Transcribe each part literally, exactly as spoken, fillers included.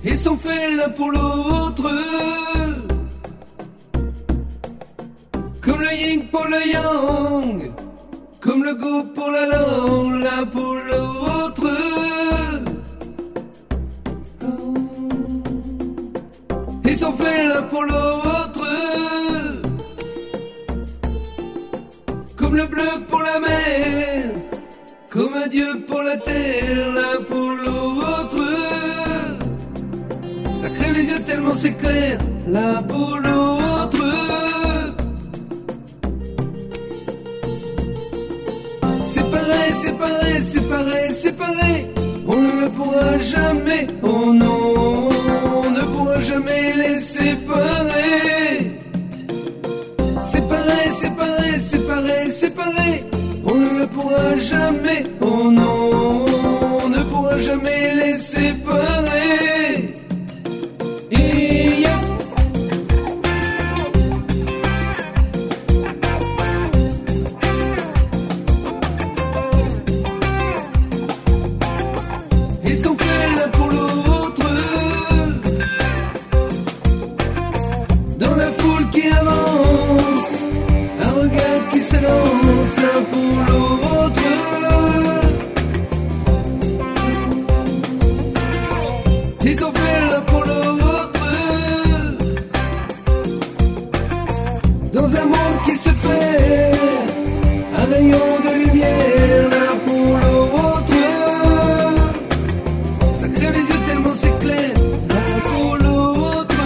Ils sont faits l'un pour l'autre, comme le yin pour le yang, comme le goût pour la langue, l'un pour l'autre. Ils sont faits l'un pour l'autre, comme le bleu pour la mer, comme un dieu pour la terre, l'un pour l'autre. Ça crève les yeux tellement c'est clair, l'un pour l'autre. C'est pareil, c'est pareil, c'est pareil, c'est pareil. On ne le pourra jamais, oh non, on ne pourra jamais les séparer. C'est pareil, c'est pareil, c'est pareil, c'est pareil. On ne le pourra jamais, oh non, on ne pourra jamais les séparer. Et yeah. Ils sont faits l'un pour l'autre, dans la foule qui avance, un regard qui s'élance l'un pour l'autre. Ils sont faits l'un pour l'autre, dans un monde qui se perd, un rayon de lumière l'un pour l'autre. Ça crève les yeux tellement c'est clair, l'un pour l'autre.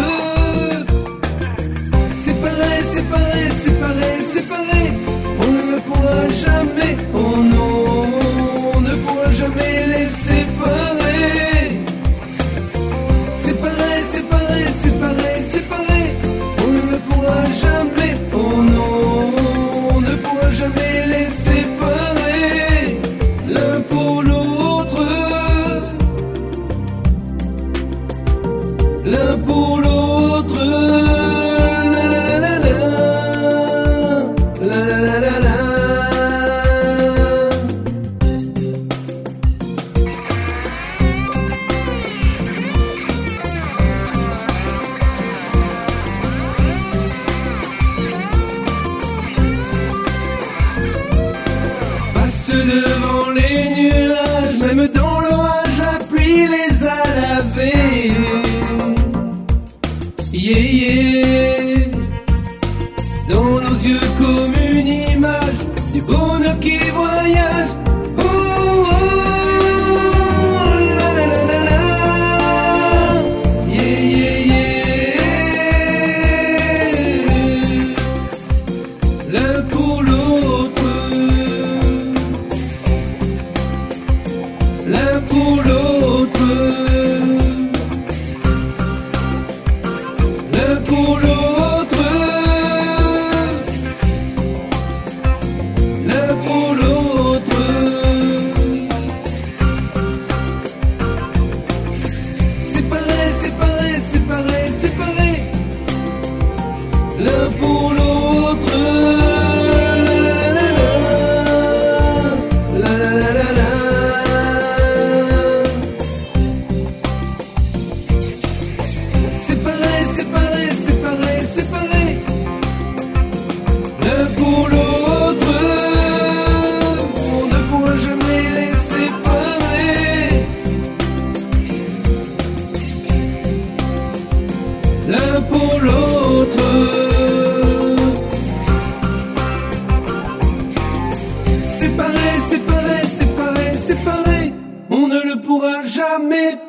C'est pareil, c'est pareil, c'est pareil, c'est pareil. On ne le pourra jamais, oh non, on ne pourra jamais les séparer. C'est pareil, c'est pareil, c'est pareil, c'est pareil. On ne le pourra jamais, oh non, on ne pourra jamais les séparer. L'un pour l'autre, l'un pour l'autre. La la la la la, la la la la la. Passe devant les nuages, même dans l'orage, la pluie les a lavés. Yeah, yeah. Dans nos yeux comme une image du bonheur qui voyage. Oh, oh, la la la la la. Yeah, yeah, yeah. L'un pour l'autre, l'un pour l'autre. L'un pour l'autre, l'un pour l'autre. C'est pareil, c'est pareil, c'est pareil, c'est pareil. L'un pour l'autre. La la la la la, la la la la. C'est pareil, c'est pareil, c'est pareil, c'est pareil. L'un pour l'autre, on ne pourra jamais les séparer. L'un pour l'autre. C'est pareil, c'est pareil, c'est pareil, c'est pareil. On ne le pourra jamais.